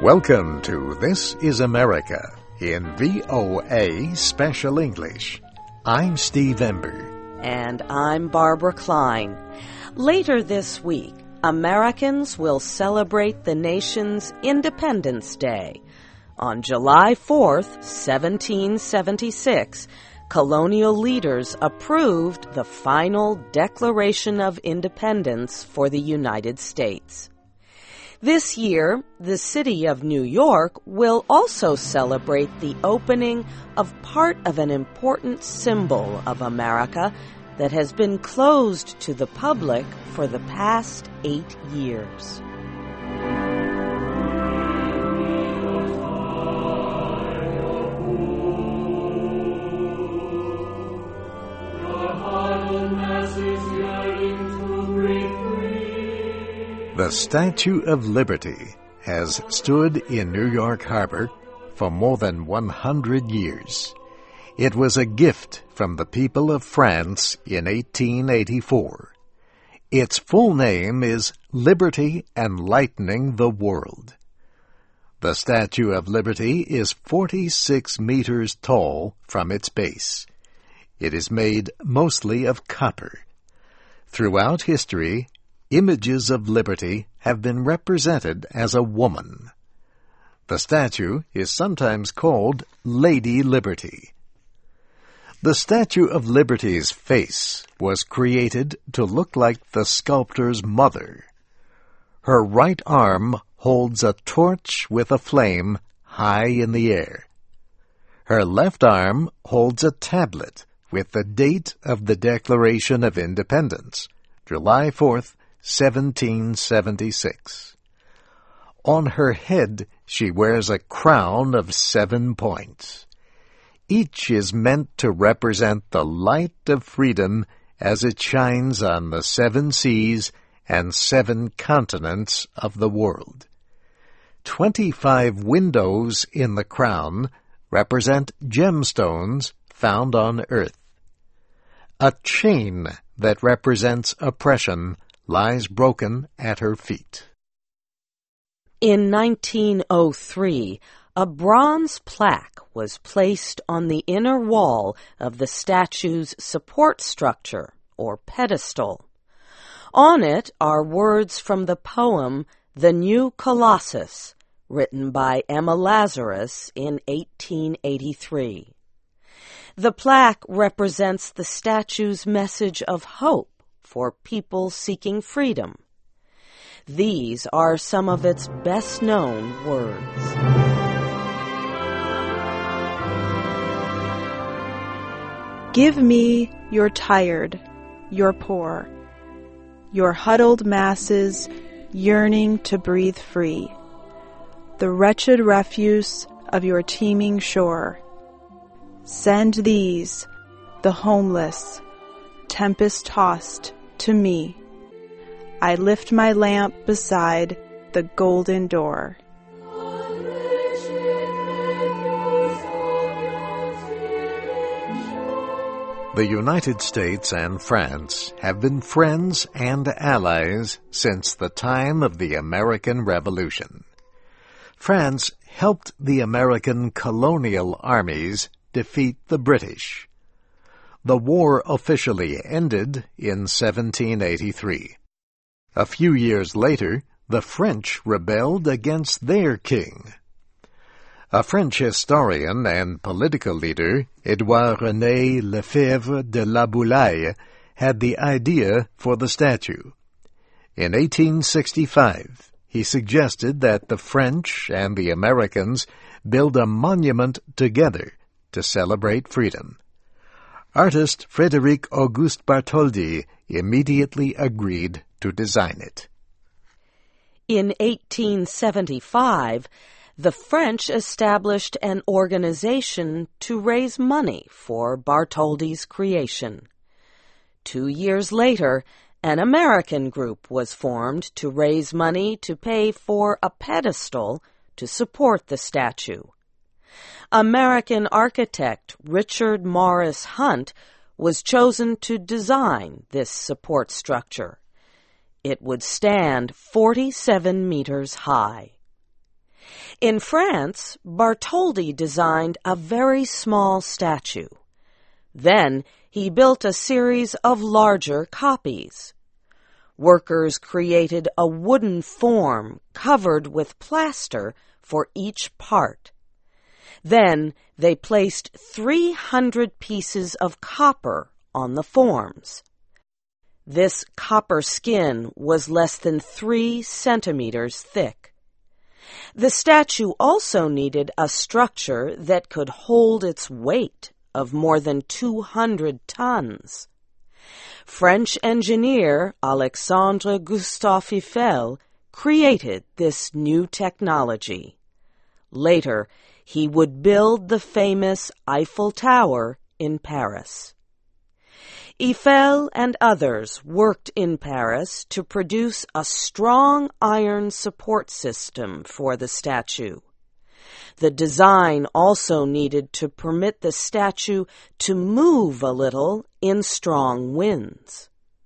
Welcome to This is America in VOA Special English. I'm Steve Ember. And I'm Barbara Klein. Later this week, Americans will celebrate the nation's Independence Day. On July 4th, 1776, colonial leaders approved the final Declaration of Independence for the United States. This year, the city of New York will also celebrate the opening of part of an important symbol of America that has been closed to the public for the past 8 years. The Statue of Liberty has stood in New York Harbor for more than 100 years. It was a gift from the people of France in 1884. Its full name is Liberty Enlightening the World. The Statue of Liberty is 46 meters tall from its base. It is made mostly of copper. Throughout history, images of liberty have been represented as a woman. The statue is sometimes called Lady Liberty. The Statue of Liberty's face was created to look like the sculptor's mother. Her right arm holds a torch with a flame high in the air. Her left arm holds a tablet with the date of the Declaration of Independence, July 4th, 1776. On her head she wears a crown of 7 points. Each is meant to represent the light of freedom as it shines on the 7 seas and 7 continents of the world. 25 windows in the crown represent gemstones found on earth. A chain that represents oppression lies broken at her feet. In 1903, a bronze plaque was placed on the inner wall of the statue's support structure, or pedestal. On it are words from the poem The New Colossus, written by Emma Lazarus in 1883. The plaque represents the statue's message of hope for people seeking freedom. These are some of its best-known words. Give me your tired, your poor, your huddled masses yearning to breathe free, the wretched refuse of your teeming shore. Send these, the homeless, tempest-tossed, to me. I lift my lamp beside the golden door. The United States and France have been friends and allies since the time of the American Revolution. France helped the American colonial armies defeat the British. The war officially ended in 1783. A few years later, the French rebelled against their king. A French historian and political leader, Édouard-René Lefebvre de La Boulaye, had the idea for the statue. In 1865, he suggested that the French and the Americans build a monument together to celebrate freedom. Artist Frédéric Auguste Bartholdi immediately agreed to design it. In 1875, the French established an organization to raise money for Bartholdi's creation. 2 years later, an American group was formed to raise money to pay for a pedestal to support the statue. American architect Richard Morris Hunt was chosen to design this support structure. It would stand 47 meters high. In France, Bartholdi designed a very small statue. Then he built a series of larger copies. Workers created a wooden form covered with plaster for each part. Then they placed 300 pieces of copper on the forms. This copper skin was less than 3 centimeters thick. The statue also needed a structure that could hold its weight of more than 200 tons. French engineer Alexandre Gustave Eiffel created this new technology. Later, he would build the famous Eiffel Tower in Paris. Eiffel and others worked in Paris to produce a strong iron support system for the statue. The design also needed to permit the statue to move a little in strong winds.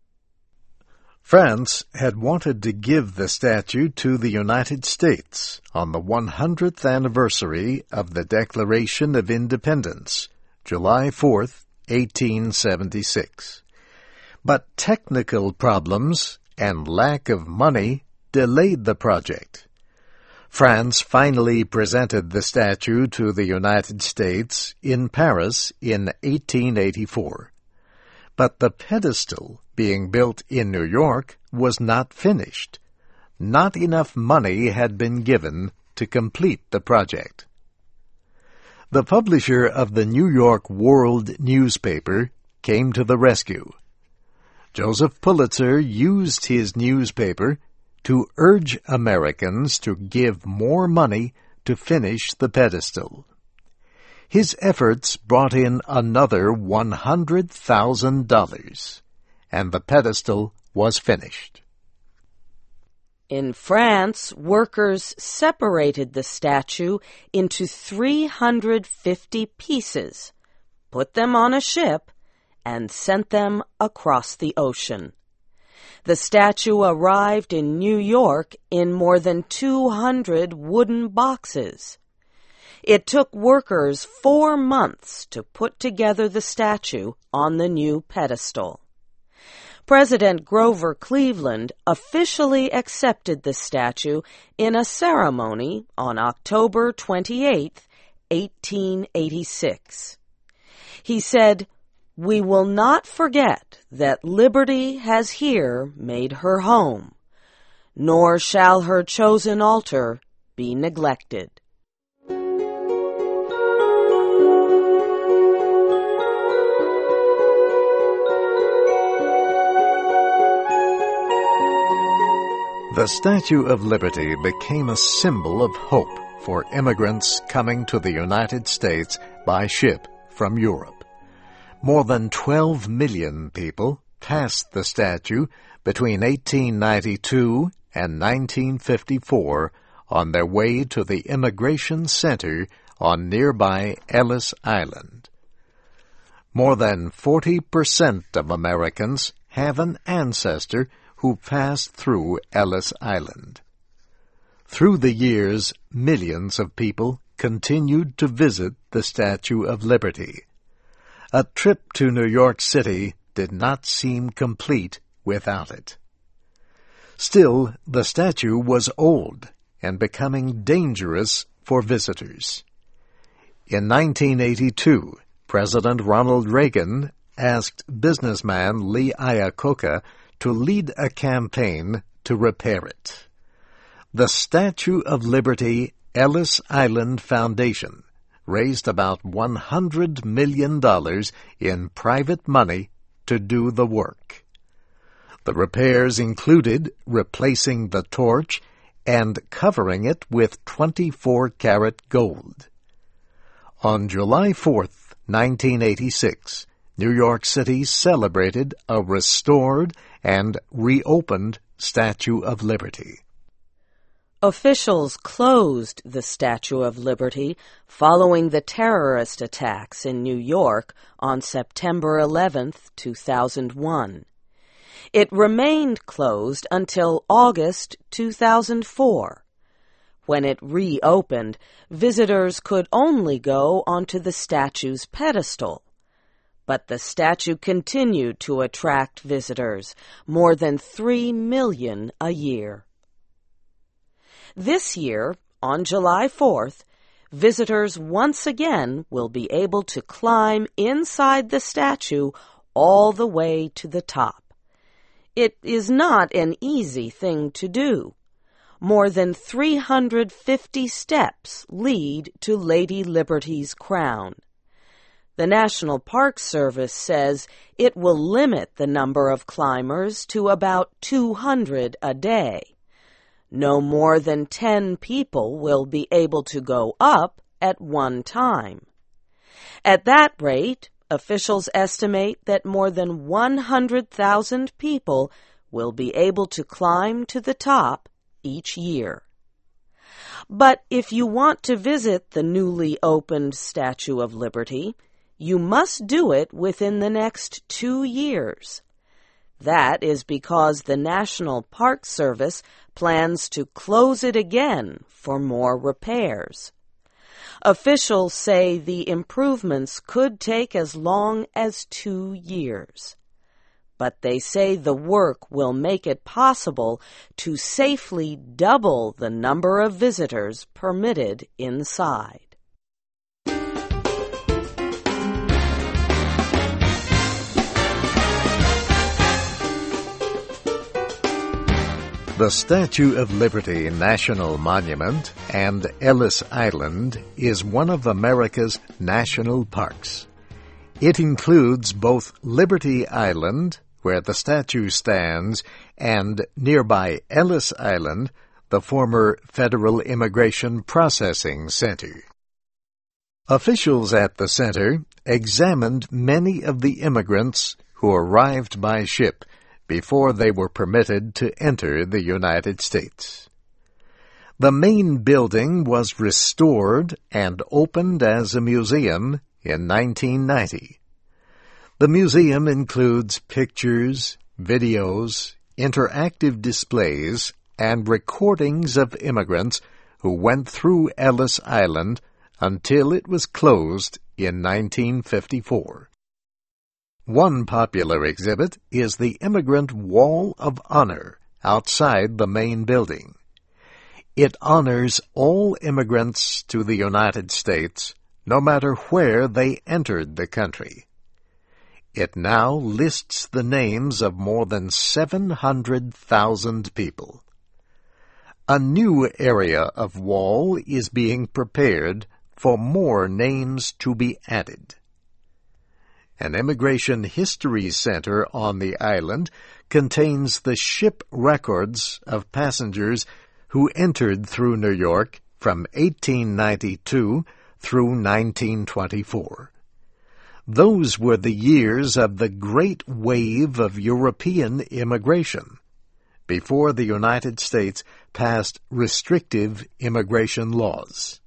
France had wanted to give the statue to the United States on the 100th anniversary of the Declaration of Independence, July 4th, 1876. But technical problems and lack of money delayed the project. France finally presented the statue to the United States in Paris in 1884. But the pedestal being built in New York was not finished. Not enough money had been given to complete the project. The publisher of the New York World newspaper came to the rescue. Joseph Pulitzer used his newspaper to urge Americans to give more money to finish the pedestal. His efforts brought in another $100,000, and the pedestal was finished. In France, workers separated the statue into 350 pieces, put them on a ship, and sent them across the ocean. The statue arrived in New York in more than 200 wooden boxes. It took workers 4 months to put together the statue on the new pedestal. President Grover Cleveland officially accepted the statue in a ceremony on October 28, 1886. He said, "We will not forget that liberty has here made her home, nor shall her chosen altar be neglected." The Statue of Liberty became a symbol of hope for immigrants coming to the United States by ship from Europe. More than 12 million people passed the statue between 1892 and 1954 on their way to the Immigration Center on nearby Ellis Island. More than 40% of Americans have an ancestor who passed through Ellis Island. Through the years, millions of people continued to visit the Statue of Liberty. A trip to New York City did not seem complete without it. Still, the statue was old and becoming dangerous for visitors. In 1982, President Ronald Reagan asked businessman Lee Iacocca to lead a campaign to repair it. The Statue of Liberty Ellis Island Foundation raised about $100 million in private money to do the work. The repairs included replacing the torch and covering it with 24-karat gold. On July 4th, 1986, New York City celebrated a restored and reopened Statue of Liberty. Officials closed the Statue of Liberty following the terrorist attacks in New York on September 11, 2001. It remained closed until August 2004, When it reopened, visitors could only go onto the statue's pedestal. But the statue continued to attract visitors, more than 3 million a year. This year, on July 4th, visitors once again will be able to climb inside the statue all the way to the top. It is not an easy thing to do. More than 350 steps lead to Lady Liberty's crown. The National Park Service says it will limit the number of climbers to about 200 a day. No more than 10 people will be able to go up at one time. At that rate, officials estimate that more than 100,000 people will be able to climb to the top each year. But if you want to visit the newly opened Statue of Liberty, you must do it within the next 2 years. That is because the National Park Service plans to close it again for more repairs. Officials say the improvements could take as long as 2 years. But they say the work will make it possible to safely double the number of visitors permitted inside. The Statue of Liberty National Monument and Ellis Island is one of America's national parks. It includes both Liberty Island, where the statue stands, and nearby Ellis Island, the former Federal Immigration Processing Center. Officials at the center examined many of the immigrants who arrived by ship before they were permitted to enter the United States. The main building was restored and opened as a museum in 1990. The museum includes pictures, videos, interactive displays, and recordings of immigrants who went through Ellis Island until it was closed in 1954. One popular exhibit is the Immigrant Wall of Honor outside the main building. It honors all immigrants to the United States, no matter where they entered the country. It now lists the names of more than 700,000 people. A new area of wall is being prepared for more names to be added. An immigration history center on the island contains the ship records of passengers who entered through New York from 1892 through 1924. Those were the years of the great wave of European immigration, before the United States passed restrictive immigration laws.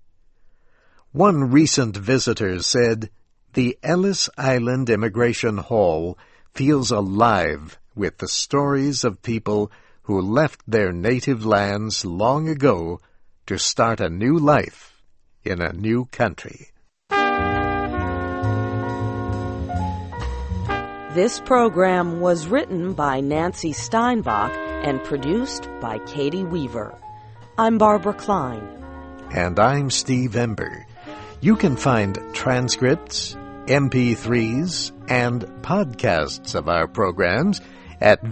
One recent visitor said, "The Ellis Island Immigration Hall feels alive with the stories of people who left their native lands long ago to start a new life in a new country." This program was written by Nancy Steinbach and produced by Katie Weaver. I'm Barbara Klein. And I'm Steve Ember. You can find transcripts, MP3s, and podcasts of our programs at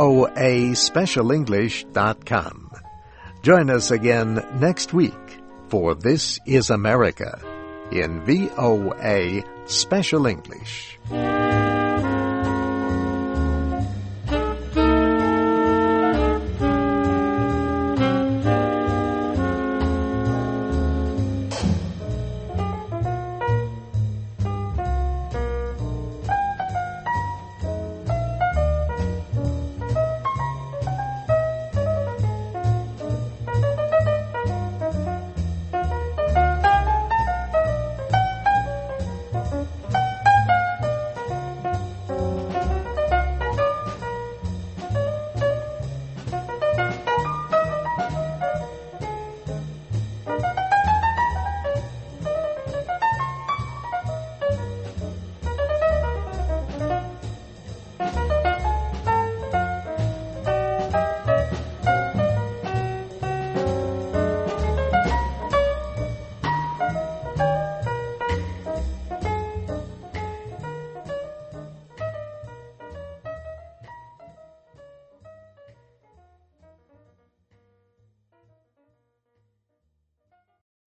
voaspecialenglish.com. Join us again next week for This is America in VOA Special English.